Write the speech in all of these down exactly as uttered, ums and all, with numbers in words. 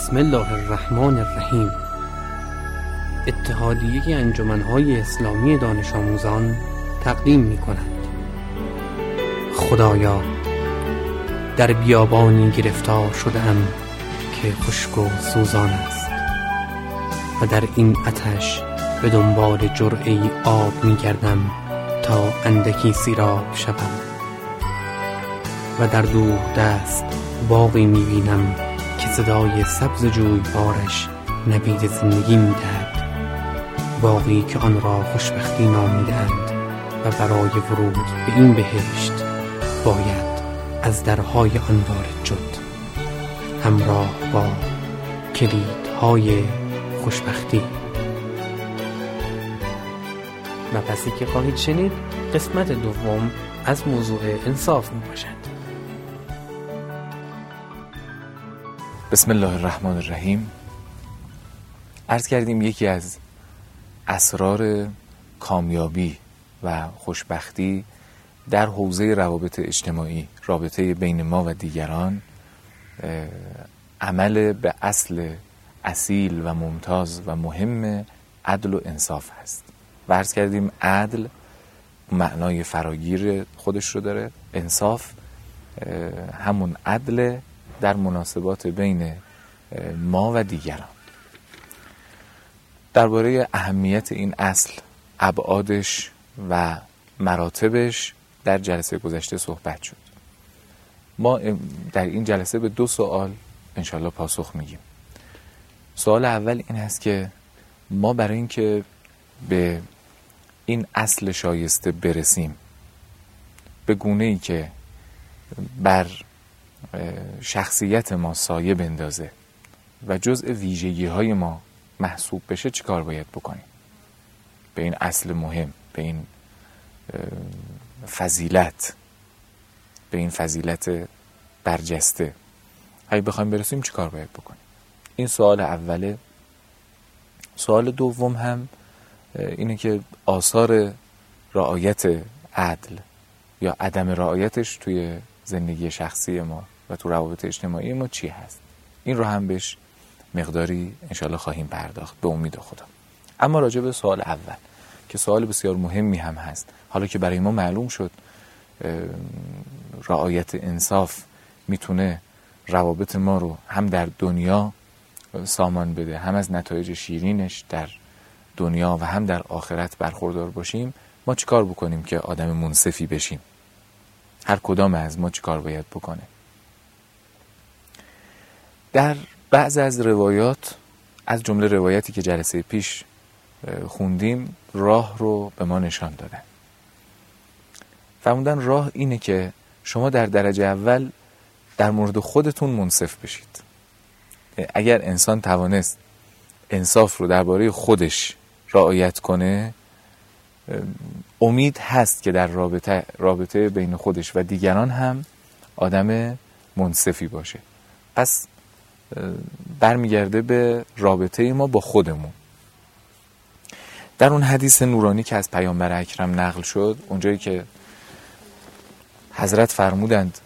بسم الله الرحمن الرحیم. اتحادیه انجمن‌های اسلامی دانش آموزان تقدیم می‌کند. خدایا، در بیابانی گرفتار شده‌ام که خشک و سوزان است و در این آتش به دنبال جرعه‌ای آب می‌گردم تا اندکی سیراب شوم و در دور دست باغی می‌بینم که صدای سبز جویبارش نوید زندگی می‌دهد، باغی که آن را خوشبختی نامیده‌اند و برای ورود به این بهشت باید از درهای آن وارد شد، همراه با کلیدهای خوشبختی. و پسی که خواهید شنید قسمت دوم از موضوع انصاف می باشد. بسم الله الرحمن الرحیم. عرض کردیم یکی از اسرار کامیابی و خوشبختی در حوزه روابط اجتماعی، رابطه بین ما و دیگران، عمل به اصل اصیل و ممتاز و مهم عدل و انصاف هست. و عرض کردیم عدل معنای فراگیر خودش رو داره، انصاف همون عدل در مناسبات بین ما و دیگران. درباره اهمیت این اصل، ابعادش و مراتبش در جلسه گذشته صحبت شد. ما در این جلسه به دو سوال انشالله پاسخ میگیم. سوال اول این هست که ما برای اینکه به این اصل شایسته برسیم به گونه‌ای که بر شخصیت ما سایه بندازه و جزء ویژگی های ما محسوب بشه، چی کار باید بکنیم؟ به این اصل مهم، به این فضیلت، به این فضیلت برجسته اگه بخوایم برسیم چی کار باید بکنیم؟ این سوال اوله. سوال دوم هم اینه که آثار رعایت عدل یا عدم رعایتش توی زندگی شخصی ما و تو روابط اجتماعی ما چی هست؟ این رو هم بهش مقداری انشالله خواهیم پرداخت به امید خدا. اما راجع به سوال اول که سوال بسیار مهمی هم هست، حالا که برای ما معلوم شد رعایت انصاف میتونه روابط ما رو هم در دنیا سامان بده، هم از نتایج شیرینش در دنیا و هم در آخرت برخوردار باشیم، ما چی کار بکنیم که آدم منصفی بشیم؟ هر کدام از ما چی کار باید بکنه؟ در بعض از روایات، از جمله روایتی که جلسه پیش خوندیم، راه رو به ما نشان دادن. فرمودن راه اینه که شما در درجه اول در مورد خودتون منصف بشید. اگر انسان توانست انصاف رو درباره خودش رعایت کنه، امید هست که در رابطه رابطه بین خودش و دیگران هم آدم منصفی باشه. پس برمیگرده به رابطه ما با خودمون. در اون حدیث نورانی که از پیامبر اکرم نقل شد، اونجایی که حضرت فرمودند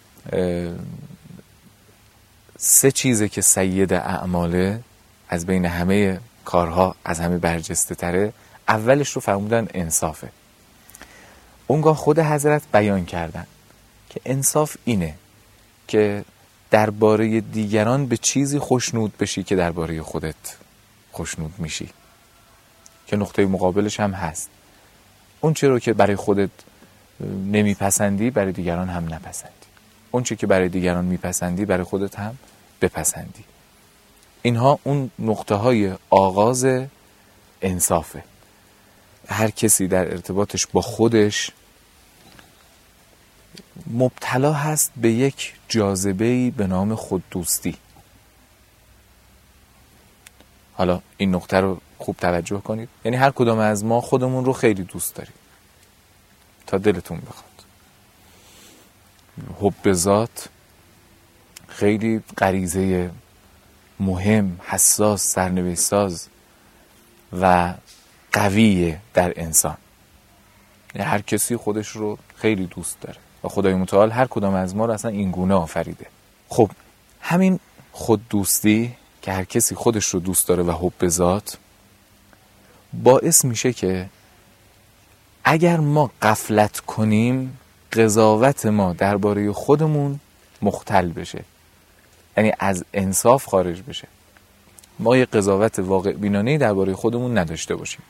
سه چیزه که سید اعماله، از بین همه کارها از همه برجسته تره، اولش رو فرمودن انصافه. اونگاه خود حضرت بیان کردن که انصاف اینه که درباره دیگران به چیزی خوشنود بشی که درباره خودت خوشنود میشی، که نقطه مقابلش هم هست. اون چی رو که برای خودت نمیپسندی برای دیگران هم نپسندی، اون چی که برای دیگران میپسندی برای خودت هم بپسندی. اینها اون نقطه های آغاز انصافه. هر کسی در ارتباطش با خودش مبتلا هست به یک جاذبه‌ای به نام خوددوستی. حالا این نقطه رو خوب توجه کنید. یعنی هر کدام از ما خودمون رو خیلی دوست داریم تا دلتون بخواد. حب ذات خیلی غریزه مهم، حساس، سرنوشت ساز و قویه در انسان. یعنی هر کسی خودش رو خیلی دوست داره و خدای متعال هر کدام از ما رو اصلا این گونه آفریده. خب همین خود دوستی که هر کسی خودش رو دوست داره و حب ذات باعث میشه که اگر ما غفلت کنیم قضاوت ما درباره خودمون مختل بشه، یعنی از انصاف خارج بشه، ما یه قضاوت واقع بینانه‌ای درباره خودمون نداشته باشیم.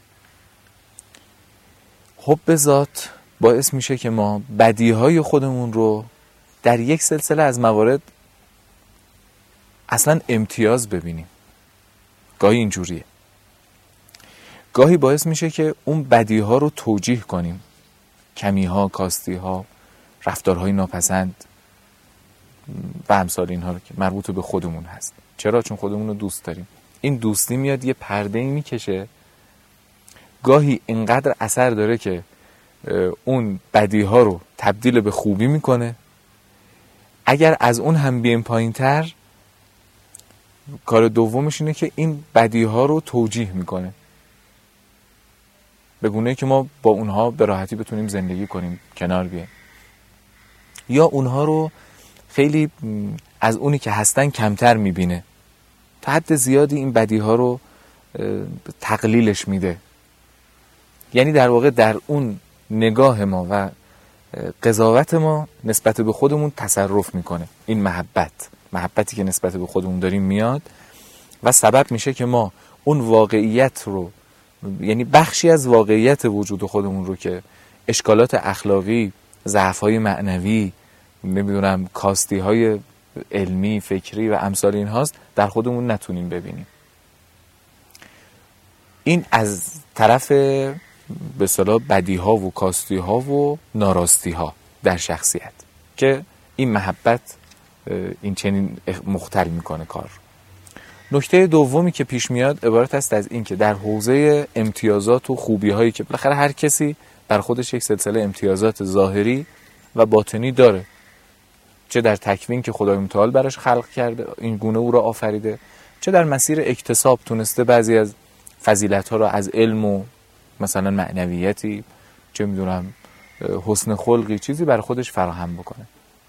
حب ذات باعث میشه که ما بدیهای خودمون رو در یک سلسله از موارد اصلا امتیاز ببینیم. گاهی اینجوریه، گاهی باعث میشه که اون بدیها رو توجیه کنیم، کمیها، کاستیها، رفتارهای ناپسند و امثال اینها رو که مربوط به خودمون هست. چرا؟ چون خودمون رو دوست داریم. این دوستی میاد یه پرده‌ای میکشه، گاهی اینقدر اثر داره که اون بدیها رو تبدیل به خوبی میکنه. اگر از اون هم بیایم پایین تر، کار دومش اینه که این بدیها رو توجیه میکنه به گونه‌ای که ما با اونها به راحتی بتونیم زندگی کنیم، کنار بیایم، یا اونها رو خیلی از اونی که هستن کمتر میبینه، تا حد زیادی این بدیها رو تقلیلش میده. یعنی در واقع در اون نگاه ما و قضاوت ما نسبت به خودمون تصرف میکنه. این محبت محبتی که نسبت به خودمون داریم میاد و سبب میشه که ما اون واقعیت رو، یعنی بخشی از واقعیت وجود خودمون رو که اشکالات اخلاقی، ضعف‌های معنوی، نمیدونم کاستی‌های علمی، فکری و امثال این هاست، در خودمون نتونیم ببینیم. این از طرف به اصطلاح بدی‌ها و کاستی‌ها و ناراستی‌ها در شخصیت که این محبت این چنین مختل میکنه کار. نکته دومی که پیش میاد عبارت است از این که در حوزه امتیازات و خوبی‌هایی که بالاخره هر کسی بر خودش یک سلسله امتیازات ظاهری و باطنی داره، چه در تکوین که خدای متعال براش خلق کرده، این گونه او را آفریده، چه در مسیر اکتساب تونسته بعضی از فضیلت‌ها را از علم و مثلا معنویتی، چه میدونم حسن خلقی، چیزی برای خودش فراهم بکنه.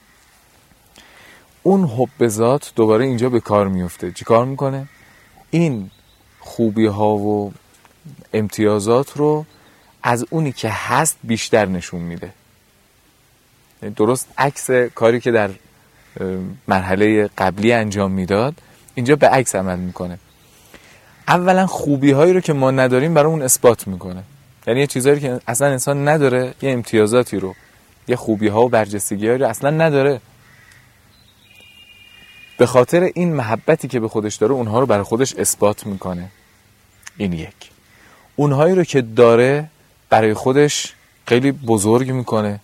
اون حب ذات دوباره اینجا به کار میفته. چی کار میکنه؟ این خوبی ها و امتیازات رو از اونی که هست بیشتر نشون میده. درست عکس کاری که در مرحله قبلی انجام میداد، اینجا به عکس عمل میکنه. اولا خوبی هایی رو که ما نداریم برای اون اثبات میکنه. یعنی یه چیزایی که اصلا انسان نداره، یه امتیازاتی رو، یه خوبی ها و برجستگی هایی رو اصلا نداره، به خاطر این محبتی که به خودش داره اونها رو برای خودش اثبات میکنه. این یک. اونهایی رو که داره برای خودش خیلی بزرگ میکنه،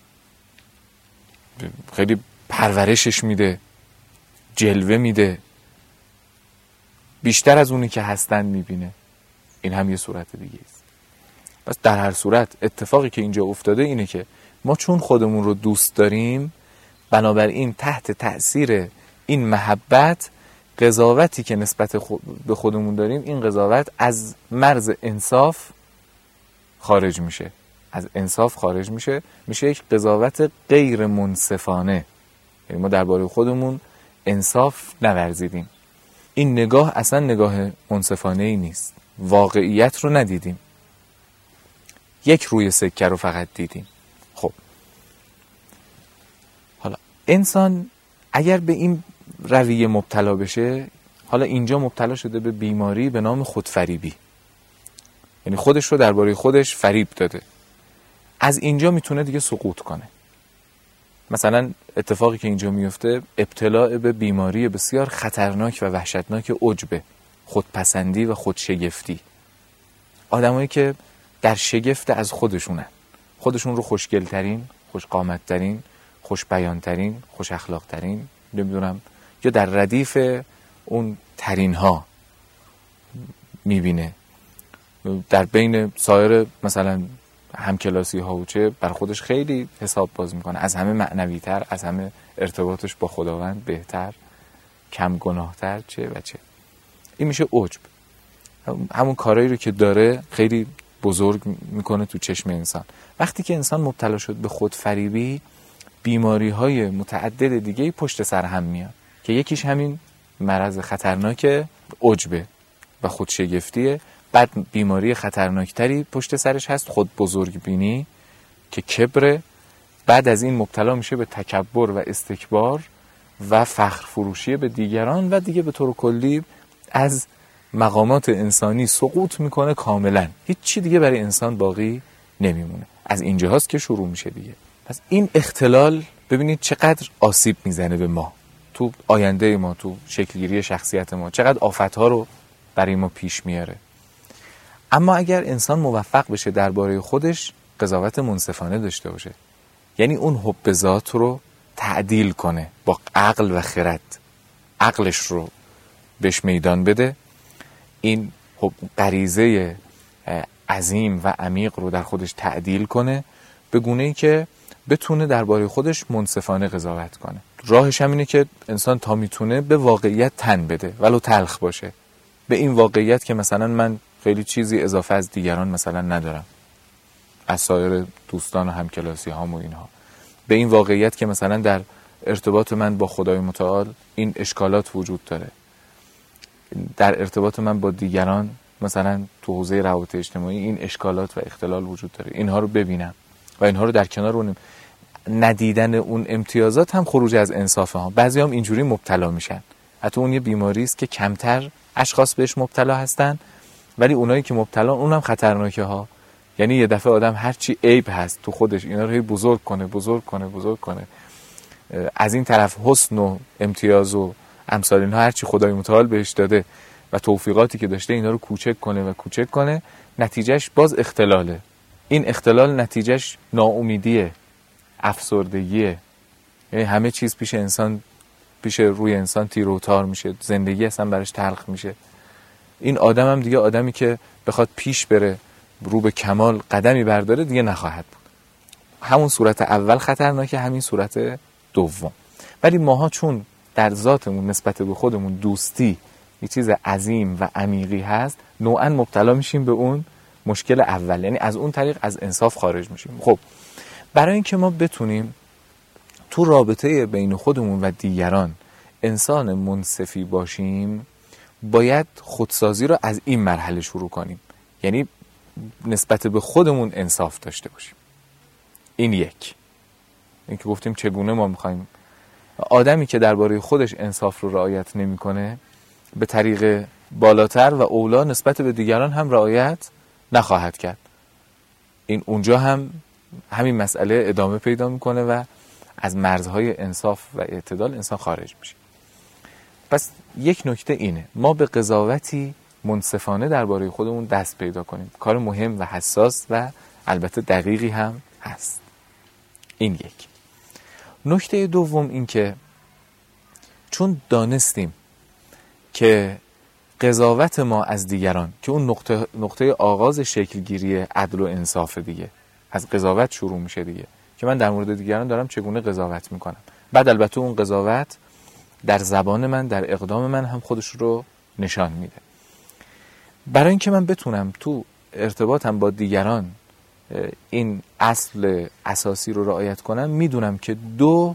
خیلی پرورشش میده، جلوه میده، بیشتر از اونی که هستن میبینه. این هم یه صورت دیگه است. پس در هر صورت اتفاقی که اینجا افتاده اینه که ما چون خودمون رو دوست داریم، بنابراین تحت تأثیر این محبت، قضاوتی که نسبت خود به خودمون داریم، این قضاوت از مرز انصاف خارج میشه، از انصاف خارج میشه، میشه یک قضاوت غیر منصفانه. یعنی ما درباره خودمون انصاف نورزیدیم. این نگاه اصلا نگاه منصفانه ای نیست. واقعیت رو ندیدیم، یک روی سکه رو فقط دیدیم. خب حالا انسان اگر به این رویه مبتلا بشه، حالا اینجا مبتلا شده به بیماری به نام خودفریبی، یعنی خودش رو درباره خودش فریب داده، از اینجا میتونه دیگه سقوط کنه. مثلا اتفاقی که اینجا میفته ابتلا به بیماری بسیار خطرناک و وحشتناک عجب، خودپسندی و خودشگفتی. آدمایی که در شگفت از خودشونن، خودشون رو خوشگلترین، خوشقامتترین، خوشبیانترین، خوش اخلاقترین، نمیدونم، یا در ردیف اون ترین ها میبینه، در بین سایر مثلا همکلاسی ها و چه بر خودش خیلی حساب باز میکنه، از همه معنوی تر، از همه ارتباطش با خداوند بهتر، کم گناه تر، چه و چه. این میشه عجب. همون کارایی رو که داره خیلی بزرگ میکنه تو چشم انسان. وقتی که انسان مبتلا شد به خودفریبی، بیماری های متعدد دیگه پشت سر هم میاد که یکیش همین مرض خطرناک عجبه و خودشگفتیه. بعد بیماری خطرناکتری پشت سرش هست، خود بزرگ بینی که کبره. بعد از این مبتلا میشه به تکبر و استکبار و فخر فروشی به دیگران و دیگه به طور کلی از مقامات انسانی سقوط میکنه کاملا. هیچ چی دیگه برای انسان باقی نمیمونه. از اینجاست که شروع میشه دیگه. پس این اختلال ببینید چقدر آسیب میزنه به ما، تو آینده ما، تو شکلگیری شخصیت ما، چقدر آفتها رو برای ما پیش میاره. اما اگر انسان موفق بشه درباره خودش قضاوت منصفانه داشته باشه، یعنی اون حب ذات رو تعدیل کنه با عقل و خرد، عقلش رو بهش میدان بده، این غریزه عظیم و عمیق رو در خودش تعدیل کنه به گونه‌ای که بتونه درباره خودش منصفانه قضاوت کنه. راهش هم اینه که انسان تا میتونه به واقعیت تن بده ولو تلخ باشه، به این واقعیت که مثلا من خیلی چیزی اضافه از دیگران مثلا ندارم، از سایر دوستان و همکلاسی هام و اینها، به این واقعیت که مثلا در ارتباط من با خدای متعال این اشکالات وجود داره، در ارتباط من با دیگران مثلا تو حوزه روابط اجتماعی این اشکالات و اختلال وجود داره، اینها رو ببینم و اینها رو در کنار اون ندیدن اون امتیازات هم خروج از انصافه ها. بعضی هم اینجوری مبتلا میشن، حتی اون یه بیماری است که کمتر اشخاص بهش مبتلا هستن، ولی اونایی که مبتلا اونم خطرناکه ها. یعنی یه دفعه آدم هر چی عیب هست تو خودش اینا رو بزرگ کنه بزرگ کنه بزرگ کنه، از این طرف حسن و امتیاز و امثال اینها هر چی خدای متعال بهش داده و توفیقاتی که داشته اینا رو کوچک کنه و کوچک کنه، نتیجهش باز اختلاله. این اختلال نتیجهش ناامیدیه، افسردگیه، یعنی همه چیز پیش انسان، پیش روی انسان تیر و تار میشه، زندگی اصلا براش تلخ میشه. این آدم هم دیگه آدمی که بخواد پیش بره، رو به کمال قدمی برداره، دیگه نخواهد بود. همون صورت اول خطرناکه، همین صورت دوم. ولی ماها چون در ذاتمون نسبت به خودمون دوستی یه چیز عظیم و عمیقی هست، نوعا مبتلا میشیم به اون مشکل اول، یعنی از اون طریق از انصاف خارج میشیم. خب برای اینکه ما بتونیم تو رابطه بین خودمون و دیگران انسان منصفی باشیم، باید خودسازی رو از این مرحله شروع کنیم، یعنی نسبت به خودمون انصاف داشته باشیم. این یک، این که گفتیم چگونه ما میخوایم. آدمی که درباره خودش انصاف رو رعایت نمیکنه، به طریق بالاتر و اولا نسبت به دیگران هم رعایت نخواهد کرد. این اونجا هم همین مسئله ادامه پیدا میکنه و از مرزهای انصاف و اعتدال انسان خارج میشه. پس یک نکته اینه، ما به قضاوتی منصفانه درباره خودمون دست پیدا کنیم. کار مهم و حساس و البته دقیقی هم هست. این یک. نکته دوم این که چون دانستیم که قضاوت ما از دیگران، که اون نقطه, نقطه آغاز شکلگیری عدل و انصاف دیگه، از قضاوت شروع میشه دیگه، که من در مورد دیگران دارم چگونه قضاوت میکنم. بعد البته اون قضاوت در زبان من، در اقدام من هم خودش رو نشان میده. برای اینکه من بتونم تو ارتباطم با دیگران این اصل اساسی رو رعایت کنم، میدونم که دو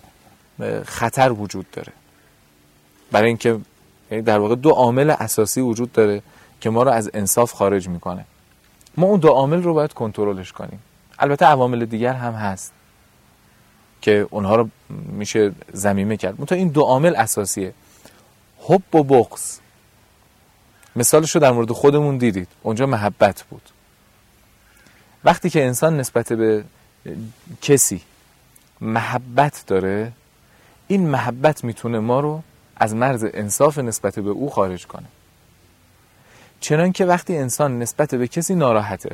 خطر وجود داره. برای اینکه در واقع دو عامل اساسی وجود داره که ما رو از انصاف خارج میکنه. ما اون دو عامل رو باید کنترلش کنیم. البته عوامل دیگر هم هست که اونها رو میشه ضمیمه کرد، منتها این دو عامل اساسیه. حب و بغض، مثالش رو در مورد خودمون دیدید، اونجا محبت بود. وقتی که انسان نسبت به کسی محبت داره، این محبت میتونه ما رو از مرز انصاف نسبت به او خارج کنه. چنان که وقتی انسان نسبت به کسی ناراحته،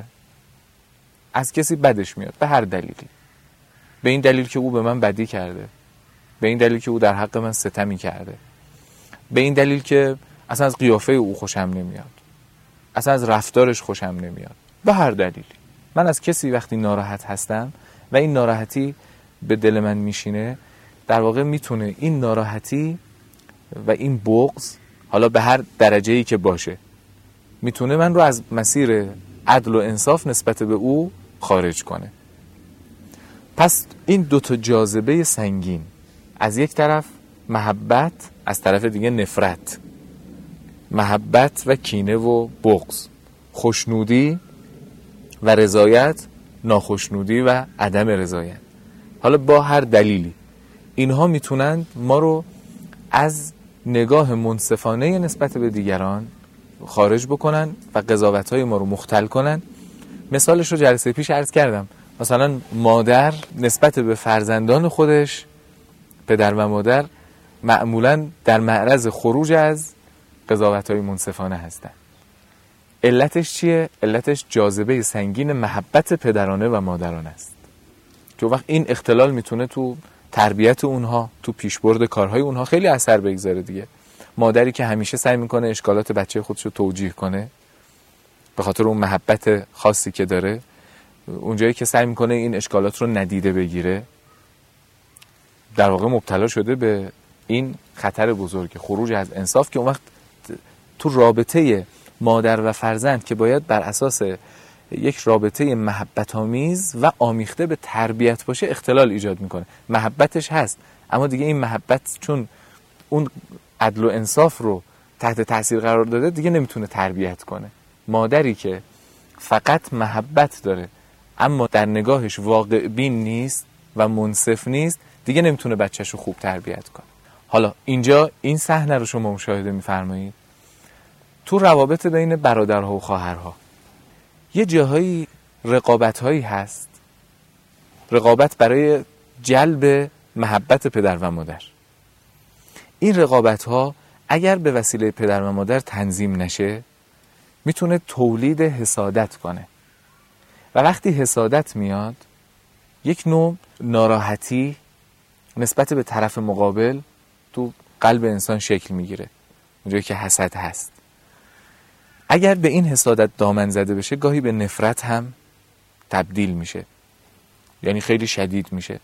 از کسی بدش میاد به هر دلیلی، به این دلیل که او به من بدی کرده، به این دلیل که او در حق من ستمی کرده، به این دلیل که اصلا از قیافه او خوشم نمیاد، اصلا از رفتارش خوشم نمیاد، به هر دلیلی من از کسی وقتی ناراحت هستم و این ناراحتی به دل من میشینه، در واقع میتونه این ناراحتی و این بغض، حالا به هر درجه‌ای که باشه، میتونه من رو از مسیر عدل و انصاف نسبت به او خارج کنه. پس این دوتا جاذبه سنگین، از یک طرف محبت از طرف دیگه نفرت، محبت و کینه و بغض، خوشنودی و رضایت، ناخوشنودی و عدم رضایت. حالا با هر دلیلی اینها میتونند ما رو از نگاه منصفانه نسبت به دیگران خارج بکنن و قضاوت‌های ما رو مختل کنن. مثالش رو جلسه پیش عرض کردم. مثلا مادر نسبت به فرزندان خودش، پدر و مادر معمولاً در معرض خروج از قضاوت‌های منصفانه هستن. علتش چیه؟ علتش جاذبه سنگین محبت پدرانه و مادرانه است که وقت این اختلال میتونه تو تربیت اونها، تو پیشبرد کارهای اونها خیلی اثر بگذاره دیگه. مادری که همیشه سعی میکنه اشکالات بچه خودش رو توجیه کنه به خاطر اون محبت خاصی که داره، اونجایی که سعی میکنه این اشکالات رو ندیده بگیره، در واقع مبتلا شده به این خطر بزرگ خروج از انصاف که اون وقت تو رابطه مادر و فرزند که باید بر اساس یک رابطه محبت آمیز و آمیخته به تربیت باشه اختلال ایجاد میکنه. محبتش هست اما دیگه این محبت چون اون عدل و انصاف رو تحت تاثیر قرار داده دیگه نمیتونه تربیت کنه. مادری که فقط محبت داره اما در نگاهش واقع بین نیست و منصف نیست دیگه نمیتونه بچه‌ش رو خوب تربیت کنه. حالا اینجا این صحنه رو شما مشاهده میفرمایید تو روابط بین برادرها و خواهرها. یه جاهایی رقابت‌هایی هست، رقابت برای جلب محبت پدر و مادر. این رقابت‌ها اگر به وسیله پدر و مادر تنظیم نشه میتونه تولید حسادت کنه و وقتی حسادت میاد یک نوع ناراحتی نسبت به طرف مقابل تو قلب انسان شکل میگیره، اونجایی که حسد هست. اگر به این حسادت دامن زده بشه گاهی به نفرت هم تبدیل میشه، یعنی خیلی شدید میشه.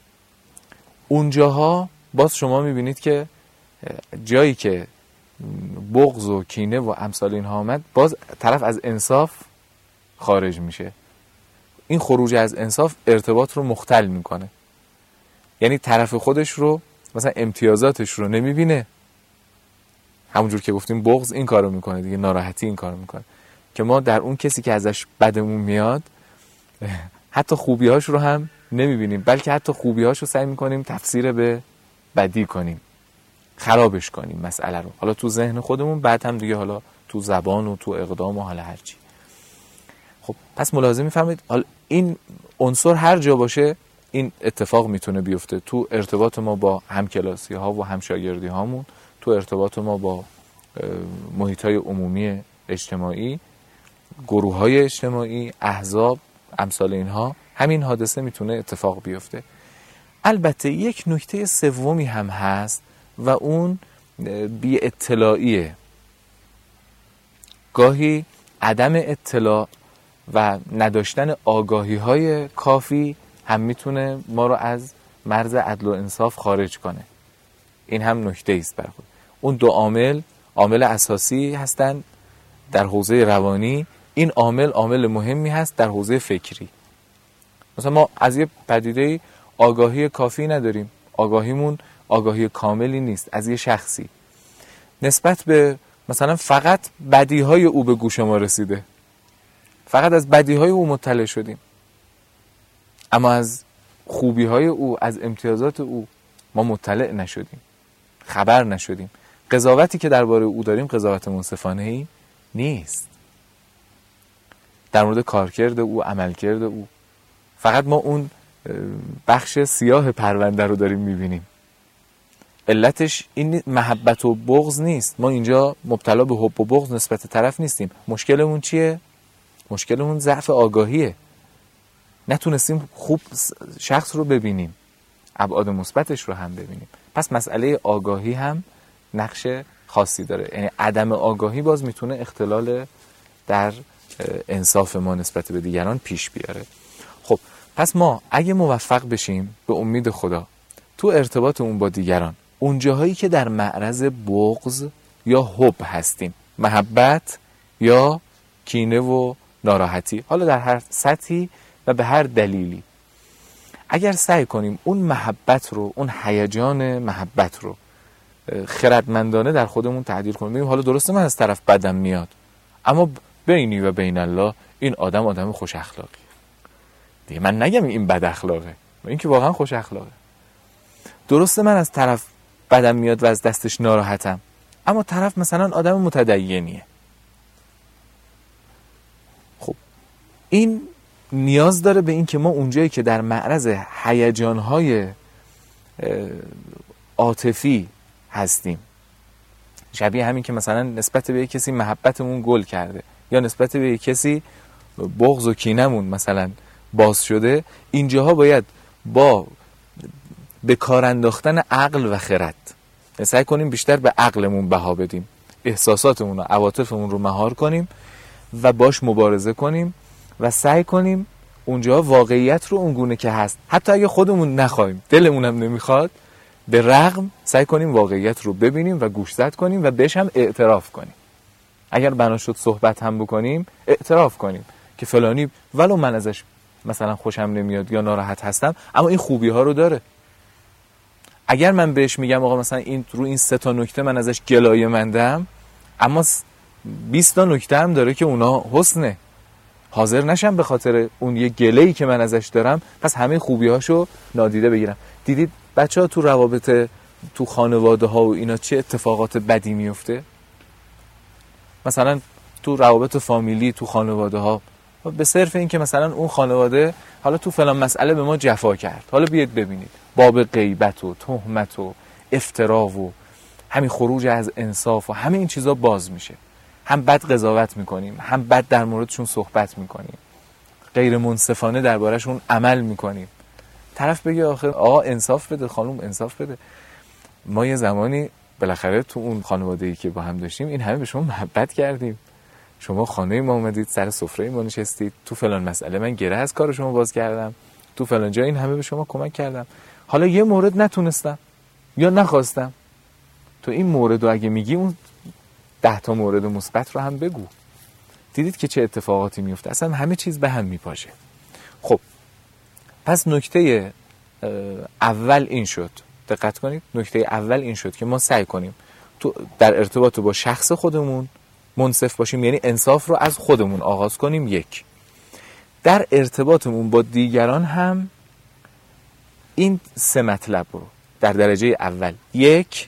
اونجاها باز شما میبینید که جایی که بغض و کینه و امثال اینها آمد باز طرف از انصاف خارج میشه. این خروج از انصاف ارتباط رو مختل میکنه، یعنی طرف خودش رو مثلا امتیازاتش رو نمیبینه، همونجور که گفتیم بغض این کارو میکنه دیگه، ناراحتی این کارو میکنه که ما در اون کسی که ازش بدمون میاد حتی خوبی‌هاش رو هم نمیبینیم، بلکه حتی خوبی‌هاش رو سعی میکنیم تفسیر به بدی کنیم، خرابش کنیم مسئله رو، حالا تو ذهن خودمون، بعد هم دیگه حالا تو زبان و تو اقدام و حالا هرچی. خب پس ملاحظه میفهمید حالا این عنصر هر جا باشه این اتفاق میتونه بیفته. تو ارتباط ما با همکلاسی ها و همشاگردی هامون، تو ارتباط ما با محیط های عمومی اجتماعی، گروه های اجتماعی، احزاب، امثال اینها، همین حادثه میتونه اتفاق بیفته. البته یک نکته سومی هم هست و اون بی اطلاعیه. گاهی عدم اطلاع و نداشتن آگاهی های کافی هم میتونه ما رو از مرز عدل و انصاف خارج کنه. این هم نکته ایست برای خود. اون دو عامل عامل اساسی هستن در حوزه روانی، این عامل عامل مهمی هست در حوزه فکری. مثلا ما از یه پدیده آگاهی کافی نداریم، آگاهیمون آگاهی کاملی نیست از یه شخصی، نسبت به مثلا فقط بدیهای او به گوش ما رسیده، فقط از بدیهای او مطلع شدیم، اما از خوبیهای او، از امتیازات او ما مطلع نشدیم، خبر نشدیم. قضاوتی که درباره او داریم قضاوت منصفانه‌ای نیست در مورد کارکرد او، عملکرد او، فقط ما اون بخش سیاه پرونده رو داریم میبینیم. علتش این محبت و بغض نیست، ما اینجا مبتلا به حب و بغض نسبت طرف نیستیم. مشکلمون چیه؟ مشکلمون ضعف آگاهیه، نتونستیم خوب شخص رو ببینیم، ابعاد مثبتش رو هم ببینیم. پس مسئله آگاهی هم نقش خاصی داره، یعنی عدم آگاهی باز میتونه اختلال در انصاف ما نسبت به دیگران پیش بیاره. خب پس ما اگه موفق بشیم به امید خدا تو ارتباطمون با دیگران، اون جاهایی که در معرض بغض یا حب هستیم، محبت یا کینه و ناراحتی، حالا در هر سطحی و به هر دلیلی، اگر سعی کنیم اون محبت رو، اون هیجان محبت رو خردمندانه در خودمون تعدیل کنیم. بگیم حالا درسته من از طرف بدم میاد، اما بینی و بین الله این آدم آدم خوش اخلاقی دیگه. من نگم این بد اخلاقه، این که واقعا خوش اخلاقه. درسته من از طرف بدم میاد و از دستش ناراحتم، اما طرف مثلا آدم متدینیه. خب این نیاز داره به این که ما اونجایی که در معرض هیجان‌های عاطفی هستیم، شبیه همین که مثلا نسبت به یک کسی محبتمون گل کرده یا نسبت به یک کسی بغض و کینمون مثلا باز شده، اینجاها باید با به کار انداختن عقل و خرد سعی کنیم بیشتر به عقلمون بها بدیم، احساساتمون و عواطفمون رو مهار کنیم و باش مبارزه کنیم و سعی کنیم اونجا واقعیت رو اونگونه که هست، حتی اگه خودمون نخوایم، دلمون هم نمیخواد، به رغم سعی کنیم واقعیت رو ببینیم و گوشزد کنیم و بهش هم اعتراف کنیم. اگر بنا شد صحبت هم بکنیم، اعتراف کنیم که فلانی ولو من ازش مثلا خوشم نمیاد یا ناراحت هستم، اما این خوبی ها رو داره. اگر من بهش میگم آقا مثلا این رو این سه تا نکته من ازش گلایه مندم، اما بیست تا نکته هم داره که اونا حسنه، حاضر نشم به خاطر اون یه گله‌ای که من ازش دارم پس همه خوبی‌هاشو نادیده بگیرم. دیدید بچه‌ها تو روابط تو خانواده ها و اینا چه اتفاقات بدی میفته؟ مثلا تو روابط فامیلی تو خانواده ها به صرف این که مثلا اون خانواده حالا تو فلان مسئله به ما جفا کرد، حالا بیاید ببینید باب غیبت و تهمت و افترا و همین خروج از انصاف و همه این چیزا باز میشه. هم بد قضاوت میکنیم، هم بد در موردشون صحبت میکنیم، غیر منصفانه دربارهشون عمل میکنیم. طرف بگه آخه آقا انصاف بده، خانم انصاف بده. ما یه زمانی بالاخره تو اون خانواده‌ای که با هم داشتیم این همه به شما محبت کردیم، شما خانه ما اومدید، سر سفره ما نشستید، تو فلان مسئله من گره از کار شما باز کردم، تو فلان جا این همه به شما کمک کردم، حالا یه مورد نتونستم یا نخواستم، تو این مورد رو اگه میگی اون ده تا مورد مثبت رو هم بگو. دیدید که چه اتفاقاتی میفته، اصلا همه چیز به هم میپاشه. خب پس نکته اول این شد، دقت کنید، نکته اول این شد که ما سعی کنیم تو در ارتباط با شخص خودمون منصف باشیم، یعنی انصاف رو از خودمون آغاز کنیم. یک، در ارتباطمون با دیگران هم این سه مطلب رو در درجه اول، یک،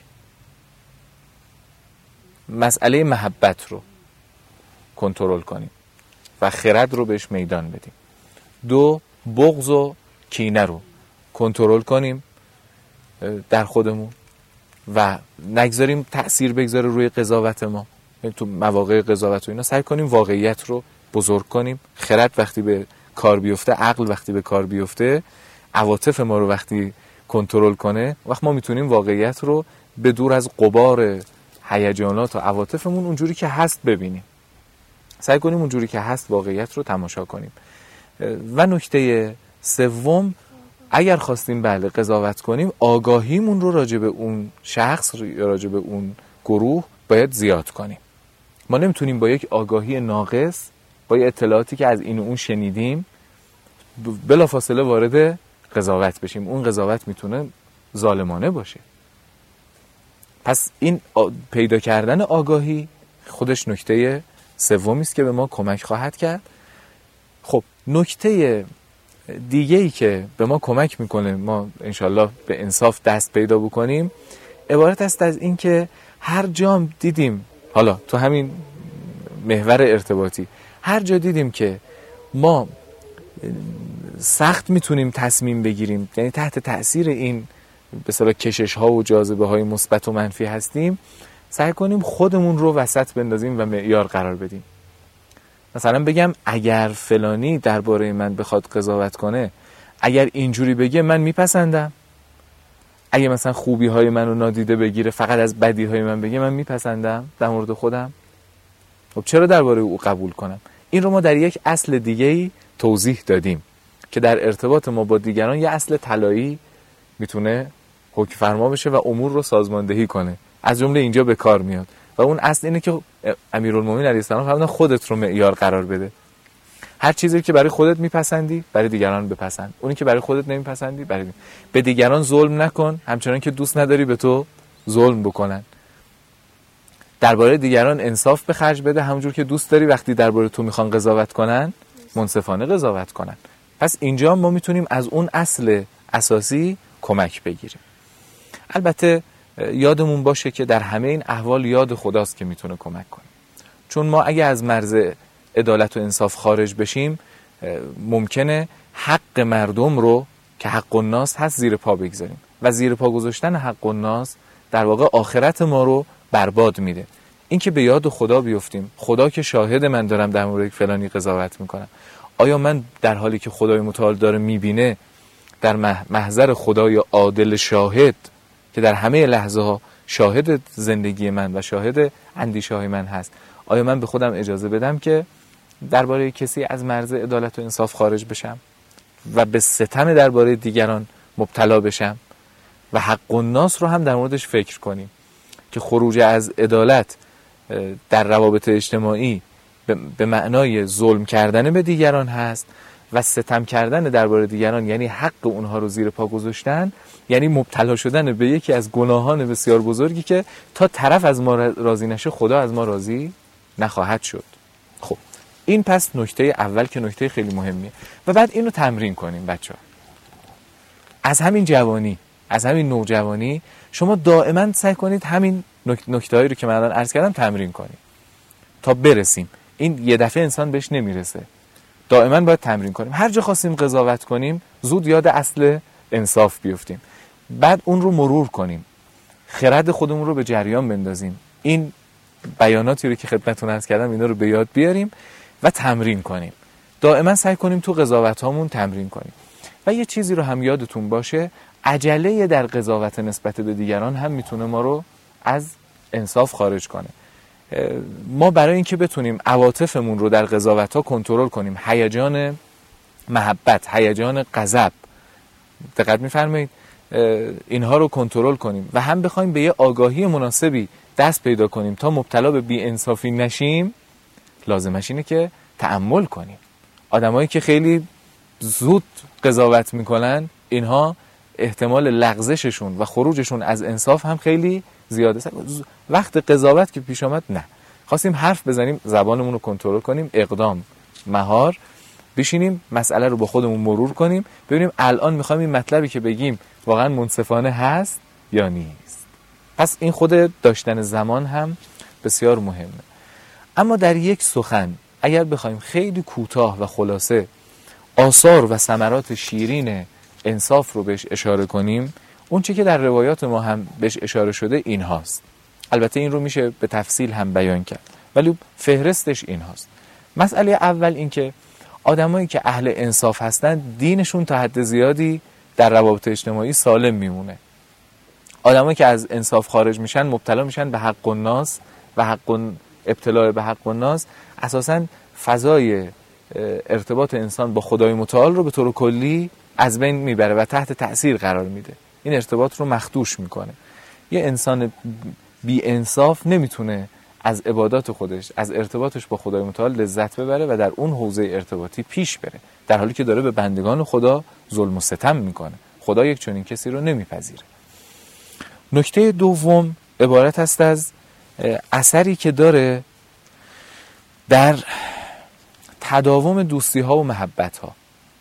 مسئله محبت رو کنترل کنیم و خرد رو بهش میدان بدیم. دو، بغض و کینه رو کنترل کنیم در خودمون و نگذاریم تأثیر بگذاره روی قضاوت ما. تو مواقع قضاوت و اینا سعی کنیم واقعیت رو بزرگ کنیم. خرد وقتی به کار بیفته، عقل وقتی به کار بیفته، عواطف ما رو وقتی کنترل کنه، وقت ما میتونیم واقعیت رو به دور از غبار هیجانات و عواطفمون اونجوری که هست ببینیم. سعی کنیم اونجوری که هست واقعیت رو تماشا کنیم. و نکته سوم، اگر خواستیم بله قضاوت کنیم، آگاهیمون رو راجع به اون شخص یا راجع به اون گروه باید زیاد کنیم. ما نمیتونیم با یک آگاهی ناقص، با یک اطلاعاتی که از این و اون شنیدیم، بلافاصله وارد قضاوت بشیم. اون قضاوت میتونه ظالمانه باشه. پس این پیدا کردن آگاهی خودش نکته سومی است که به ما کمک خواهد کرد. خب نکته دیگه‌ای که به ما کمک میکنه ما انشالله به انصاف دست پیدا بکنیم عبارت است از این که هر جام دیدیم، حالا تو همین محور ارتباطی، هر جا دیدیم که ما سخت میتونیم تصمیم بگیریم، یعنی تحت تأثیر این به اصطلاح کشش ها و جاذبه های مثبت و منفی هستیم، سعی کنیم خودمون رو وسط بندازیم و معیار قرار بدیم. مثلا بگم اگر فلانی درباره من بخواد قضاوت کنه، اگر اینجوری بگه من میپسندم، اگه مثلا خوبی های من رو نادیده بگیره، فقط از بدی های من بگه، من میپسندم در مورد خودم. خب چرا درباره او قبول کنم؟ این رو ما در یک اصل دیگه‌ای توضیح دادیم که در ارتباط ما با دیگران یه اصل طلایی میتونه حکم فرما بشه و امور رو سازماندهی کنه. از جمله اینجا به کار میاد و اون اصل اینه که امیرالمومنین علیه السلام فرمودن خودت رو معیار قرار بده. هر چیزی که برای خودت میپسندی برای دیگران بپسند، اونی که برای خودت نمیپسندی برای دی... به دیگران ظلم نکن، همچنان که دوست نداری به تو ظلم بکنن. درباره دیگران انصاف به خرج بده، همونجور که دوست داری وقتی درباره تو میخوان قضاوت کنن منصفانه قضاوت کنن. پس اینجا ما میتونیم از اون اصل اساسی کمک بگیریم. البته یادمون باشه که در همه این احوال یاد خداست که میتونه کمک کنه، چون ما اگه از مرز عدالت و انصاف خارج بشیم ممکنه حق مردم رو که حق الناس هست زیر پا بگذاریم و زیر پا گذاشتن حق الناس در واقع آخرت ما رو برباد میده. این که به یاد خدا بیفتیم، خدا که شاهد من دارم در مورد فلانی قضاوت میکنم، آیا من در حالی که خدای متعال داره میبینه در محضر خدای عادل شاهد که در همه لحظه ها شاهد زندگی من و شاهد اندیشه های من هست، آیا من به خودم اجازه بدم که درباره کسی از مرز عدالت و انصاف خارج بشم و به ستم درباره دیگران مبتلا بشم؟ و حق الناس رو هم در موردش فکر کنیم که خروج از عدالت در روابط اجتماعی به معنای ظلم کردن به دیگران هست و ستم کردن درباره دیگران یعنی حق اونها رو زیر پا گذاشتن، یعنی مبتلا شدن به یکی از گناهان بسیار بزرگی که تا طرف از ما راضی نشه خدا از ما راضی نخواهد شد. خب این پس نکته اول که نکته خیلی مهمیه و بعد اینو تمرین کنیم بچه‌ها. از همین جوانی، از همین نوجوانی شما دائما سعی کنید همین نکته‌هایی رو که من الان عرض کردم تمرین کنید تا برسیم. این یه دفعه انسان بهش نمیرسه، دائما باید تمرین کنیم. هر جا خواستیم قضاوت کنیم زود یاد اصل انصاف بیفتیم، بعد اون رو مرور کنیم، خرد خودمون رو به جریان بندازیم، این بیاناتی رو که خدمتتون عرض کردم اینا رو به یاد بیاریم و تمرین کنیم. دائما سعی کنیم تو قضاوت هامون تمرین کنیم. و یه چیزی رو هم یادتون باشه، عجله در قضاوت نسبت به دیگران هم میتونه ما رو از انصاف خارج کنه. ما برای اینکه بتونیم عواطفمون رو در قضاوت ها کنترل کنیم، هیجان محبت، هیجان غضب، دقت می‌فرمایید، اینها رو کنترل کنیم و هم بخوایم به یه آگاهی مناسبی دست پیدا کنیم تا مبتلا به بی‌انصافی نشیم، لازمش اینه که تأمل کنیم. آدمایی که خیلی زود قضاوت میکنن اینها احتمال لغزششون و خروجشون از انصاف هم خیلی زیاده. وقت قضاوت که پیش آمد نه، خواستیم حرف بزنیم زبانمون رو کنترل کنیم، اقدام مهار بشینیم مسئله رو با خودمون مرور کنیم، ببینیم الان میخوایم این مطلبی که بگیم واقعا منصفانه هست یا نیست. پس این خود داشتن زمان هم بسیار مهمه. اما در یک سخن اگر بخوایم خیلی کوتاه و خلاصه آثار و ثمرات شیرین انصاف رو بهش اشاره کنیم، اون چه که در روایات ما هم بهش اشاره شده این هاست. البته این رو میشه به تفصیل هم بیان کرد ولی فهرستش این هاست. مسئله اول این که آدمایی که اهل انصاف هستن دینشون تا حد زیادی در روابط اجتماعی سالم میمونه. آدمایی که از انصاف خارج میشن مبتلا میشن به حق الناس و حق ابتلاء به حق الناس، اساساً فضای ارتباط انسان با خدای متعال رو به طور کلی از بین میبره و تحت تأثیر قرار میده. این ارتباط رو مخدوش میکنه. یه انسان بی انصاف نمیتونه از عبادات خودش، از ارتباطش با خدای متعال لذت ببره و در اون حوزه ارتباطی پیش بره، در حالی که داره به بندگان خدا ظلم و ستم میکنه. خدا یک چنین کسی رو نمیپذیره. نکته دوم عبارت است از اثری که داره در تداوم دوستی ها و محبت ها.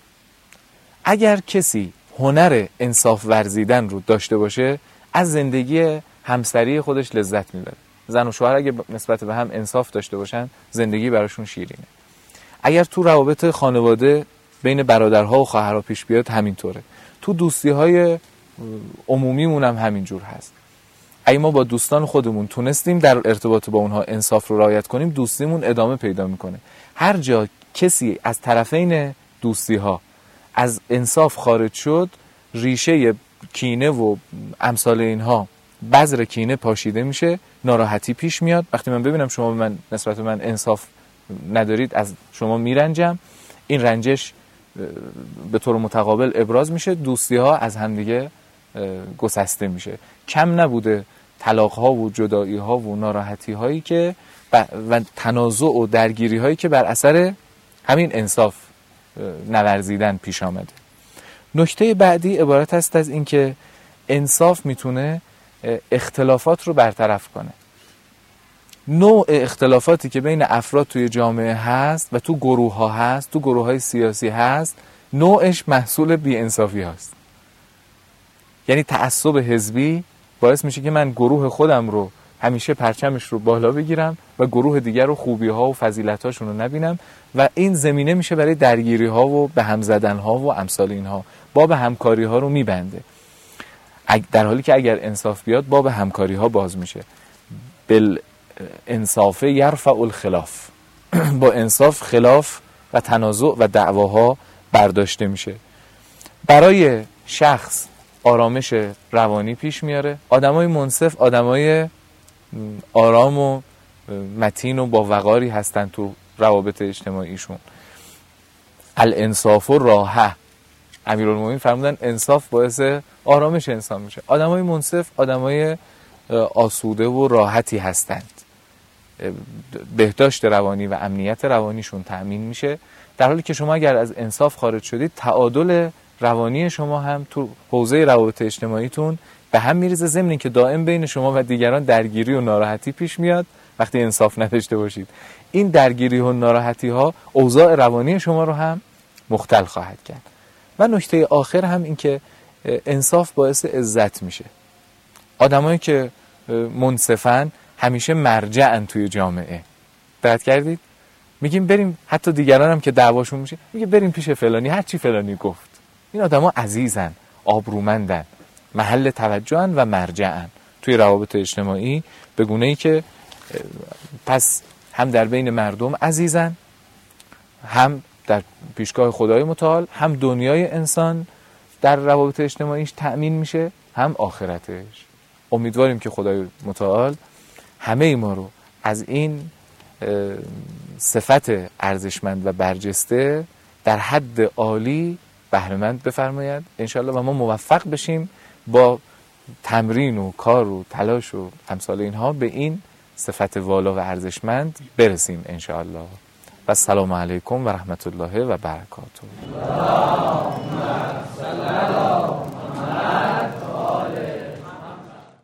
اگر کسی هنر انصاف ورزیدن رو داشته باشه از زندگی همسری خودش لذت میبره. زن و شوهر اگه نسبت به هم انصاف داشته باشن زندگی براشون شیرینه. اگر تو روابط خانواده بین برادرها و خواهرها پیش بیاد همینطوره. تو دوستی های عمومیمون هم همینجور هست. اگه ما با دوستان خودمون تونستیم در ارتباط با اونها انصاف رو رعایت کنیم دوستیمون ادامه پیدا میکنه. هر جا کسی از طرفین دوستی ها از انصاف خارج شد ریشه کینه و امثال اینها، بذر کینه پاشیده میشه، ناراحتی پیش میاد. وقتی من ببینم شما به من نسبت به من انصاف ندارید از شما میرنجم، این رنجش به طور متقابل ابراز میشه، دوستی ها از همدیگه گسسته میشه. کم نبوده طلاق ها و جدایی ها و ناراحتی هایی که و تنازع و درگیری هایی که بر اثر همین انصاف نورزیدن پیش آمده. نکته بعدی عبارت است از این که انصاف میتونه اختلافات رو برطرف کنه. نوع اختلافاتی که بین افراد توی جامعه هست و تو گروه ها هست، تو گروه های سیاسی هست، نوعش محصول بی‌انصافی هست. یعنی تعصب حزبی باعث میشه که من گروه خودم رو همیشه پرچمش رو بالا بگیرم و گروه دیگر رو خوبی ها و فضیلت هاشون رو نبینم و این زمینه میشه برای درگیری ها و به هم زدن ها و امثال اینها. باب همکاری ها رو میبنده، در حالی که اگر انصاف بیاد باب همکاری ها باز میشه. بل انصاف یرفع الخلاف با انصاف خلاف و تنازع و دعواها برداشته میشه. برای شخص آرامش روانی پیش میاره. آدمای منصف آدمای آرام و متین و با وقاری هستن تو روابط اجتماعیشون. الانصاف و راحه، امیرالمومنین فرمودن انصاف باعث آرامش انسان میشه. آدمای منصف آدمای آسوده و راحتی هستند، بهداشت روانی و امنیت روانیشون تأمین میشه. در حالی که شما اگر از انصاف خارج شدید، تعادل روانی شما هم تو حوزه روابط اجتماعیتون به هم میریزه، ضمن که دائم بین شما و دیگران درگیری و ناراحتی پیش میاد وقتی انصاف نداشته باشید. این درگیری و ناراحتی ها اوضاع روانی شما رو هم مختل خواهد کرد. و نکته آخر هم این که انصاف باعث عزت میشه. آدمایی که منصفن همیشه مرجعن توی جامعه. دقت کردید؟ میگیم بریم، حتی دیگران هم که دعواشون میشه میگه بریم پیش فلانی، هر چی فلانی گفت. این آدما عزیزن، آبرومندن، محل توجهن و مرجعن توی روابط اجتماعی، به گونه‌ای که پس هم در بین مردم عزیزن، هم در پیشگاه خدای متعال، هم دنیای انسان در روابط اجتماعیش تأمین میشه، هم آخرتش. امیدواریم که خدای متعال همه ما رو از این صفت ارزشمند و برجسته در حد عالی بهره‌مند بفرماید انشالله و ما موفق بشیم با تمرین و کار و تلاش و امثال اینها به این صفت والا و ارزشمند برسیم انشالله. و السلام علیکم و رحمت الله و برکاته.